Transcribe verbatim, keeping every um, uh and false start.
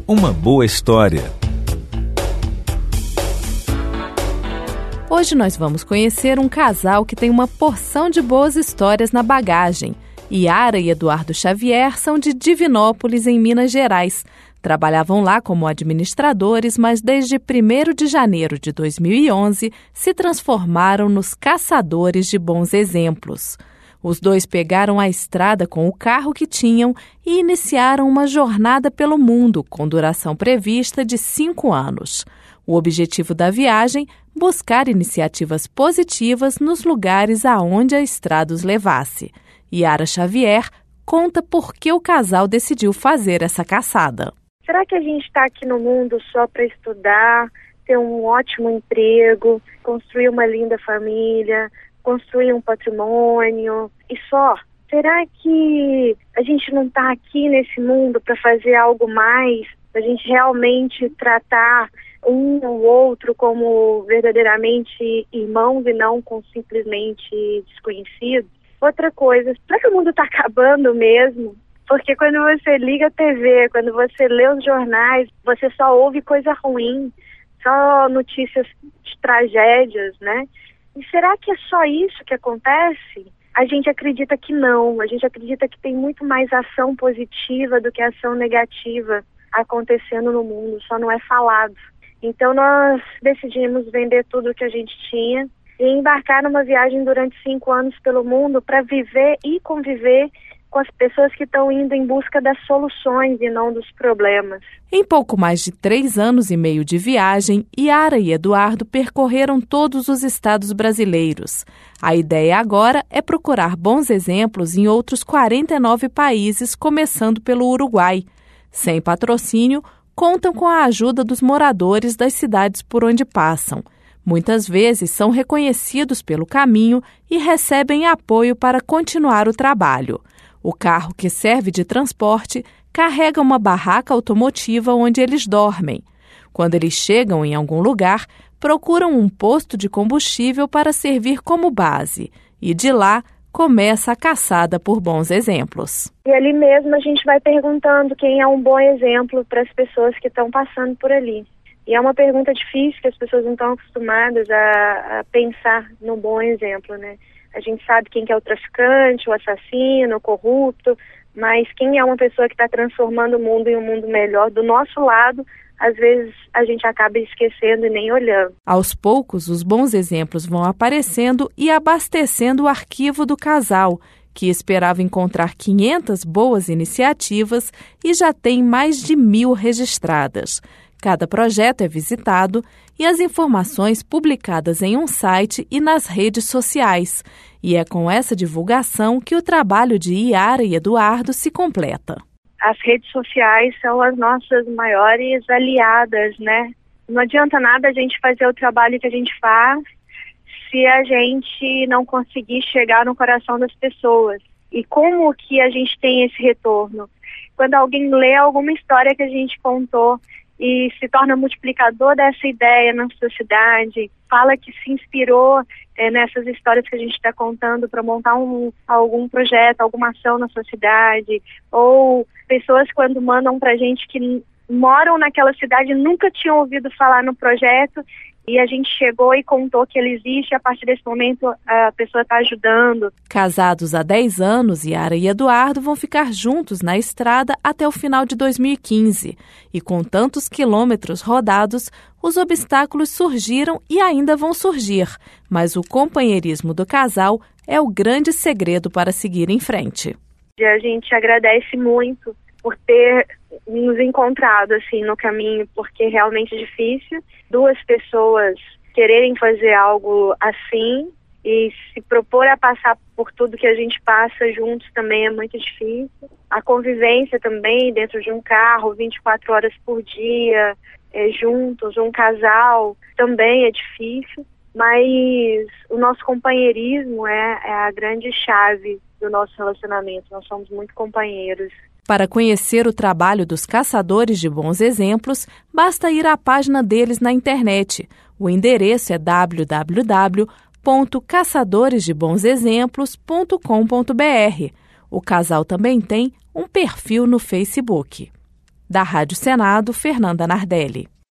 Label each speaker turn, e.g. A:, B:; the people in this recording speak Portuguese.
A: Uma boa história.
B: Hoje nós vamos conhecer um casal que tem uma porção de boas histórias na bagagem. Yara e Eduardo Xavier são de Divinópolis, em Minas Gerais. Trabalhavam lá como administradores, mas desde primeiro de janeiro de dois mil e onze se transformaram nos caçadores de bons exemplos. Os dois pegaram a estrada com o carro que tinham e iniciaram uma jornada pelo mundo com duração prevista de cinco anos. O objetivo da viagem, buscar iniciativas positivas nos lugares aonde a estrada os levasse. Yara Xavier conta por que o casal decidiu fazer essa caçada.
C: Será que a gente está aqui no mundo só para estudar, ter um ótimo emprego, construir uma linda família, construir um patrimônio e só? Será que a gente não está aqui nesse mundo para fazer algo mais, para a gente realmente tratar um ou outro como verdadeiramente irmãos e não como simplesmente desconhecidos? Outra coisa, será que o mundo está acabando mesmo? Porque quando você liga a T V, quando você lê os jornais, você só ouve coisa ruim, só notícias de tragédias, né? E será que é só isso que acontece? A gente acredita que não, a gente acredita que tem muito mais ação positiva do que ação negativa acontecendo no mundo, só não é falado. Então nós decidimos vender tudo o que a gente tinha e embarcar numa viagem durante cinco anos pelo mundo para viver e conviver com as pessoas que estão indo em busca das soluções e não dos problemas.
B: Em pouco mais de três anos e meio de viagem, Yara e Eduardo percorreram todos os estados brasileiros. A ideia agora é procurar bons exemplos em outros quarenta e nove países, começando pelo Uruguai. Sem patrocínio, contam com a ajuda dos moradores das cidades por onde passam. Muitas vezes são reconhecidos pelo caminho e recebem apoio para continuar o trabalho. O carro que serve de transporte carrega uma barraca automotiva onde eles dormem. Quando eles chegam em algum lugar, procuram um posto de combustível para servir como base. E de lá começa a caçada por bons exemplos.
C: E ali mesmo a gente vai perguntando quem é um bom exemplo para as pessoas que estão passando por ali. E é uma pergunta difícil, que as pessoas não estão acostumadas a, a pensar no bom exemplo, né? A gente sabe quem que é o traficante, o assassino, o corrupto, mas quem é uma pessoa que está transformando o mundo em um mundo melhor do nosso lado, às vezes a gente acaba esquecendo e nem olhando.
B: Aos poucos, os bons exemplos vão aparecendo e abastecendo o arquivo do casal, que esperava encontrar quinhentas boas iniciativas e já tem mais de mil registradas. Cada projeto é visitado e as informações publicadas em um site e nas redes sociais. E é com essa divulgação que o trabalho de Yara e Eduardo se completa.
C: As redes sociais são as nossas maiores aliadas, né? Não adianta nada a gente fazer o trabalho que a gente faz se a gente não conseguir chegar no coração das pessoas. E como que a gente tem esse retorno? Quando alguém lê alguma história que a gente contou e se torna multiplicador dessa ideia na sociedade, fala que se inspirou é, nessas histórias que a gente está contando para montar um, algum projeto, alguma ação na sociedade, ou pessoas quando mandam para a gente que moram naquela cidade nunca tinham ouvido falar no projeto e a gente chegou e contou que ele existe, e a partir desse momento a pessoa está ajudando.
B: Casados há dez anos, Yara e Eduardo vão ficar juntos na estrada até o final de dois mil e quinze. E com tantos quilômetros rodados, os obstáculos surgiram e ainda vão surgir. Mas o companheirismo do casal é o grande segredo para seguir em frente.
C: E a gente agradece muito por ter nos encontrado assim no caminho, porque é realmente difícil duas pessoas quererem fazer algo assim e se propor a passar por tudo que a gente passa juntos também é muito difícil. A convivência também dentro de um carro, vinte e quatro horas por dia, é, juntos, um casal, também é difícil, mas o nosso companheirismo é, é a grande chave do nosso relacionamento. Nós somos muito companheiros.
B: Para conhecer o trabalho dos caçadores de bons exemplos, basta ir à página deles na internet. O endereço é w w w ponto caçadores de bons exemplos ponto com ponto b r. O casal também tem um perfil no Facebook. Da Rádio Senado, Fernanda Nardelli.